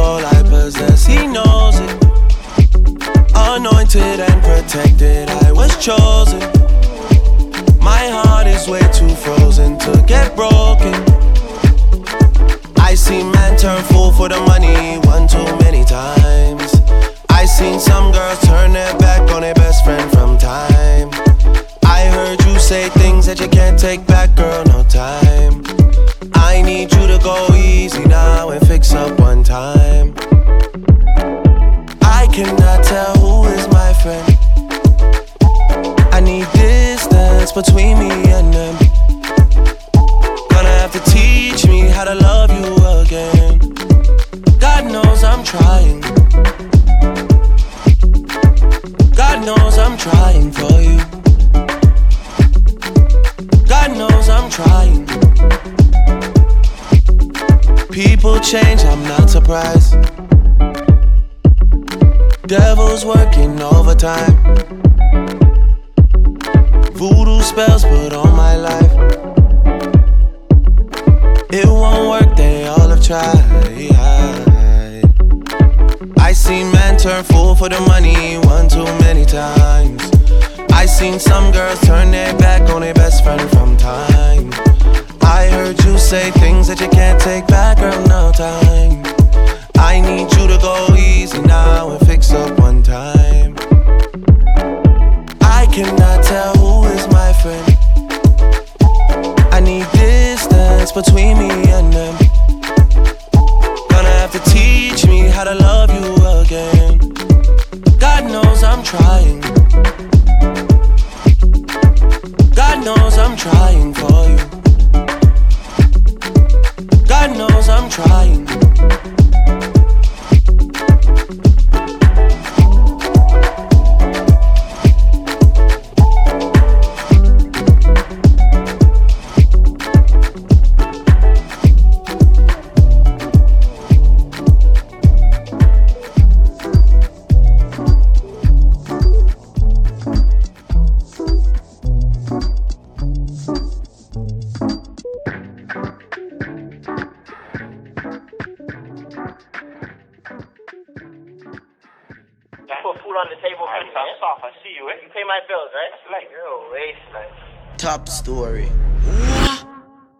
all I possess, he knows it. Anointed and protected, I was chosen. My heart is way too frozen to get broken. I seen man turn fool for the money one too many times. I seen some girls turn their back on their best friend from time. I heard you say things that you can't take back, girl, no time. I need you to go easy now and fix up one time. I cannot tell who is my friend. I need distance between me and them. Gonna have to teach me how to love you again. God knows I'm trying. God knows I'm trying for you. God knows I'm trying. People change, I'm not surprised. Devil's working overtime. Voodoo spells put on my life. It won't work, they all have tried. I seen man turn fool for the money one too many times. I seen some girls turn their back on their best friend from time. I heard you say things that you can't take back, girl, no time. I need you to go easy now and fix up one time. I cannot tell who is my friend. I need distance between me and them. Gonna have to teach me how to love you again. God knows I'm trying. God knows I'm trying for you. God knows I'm trying. I see you. You pay my bills, right? Like, you're a waste, like. Top story.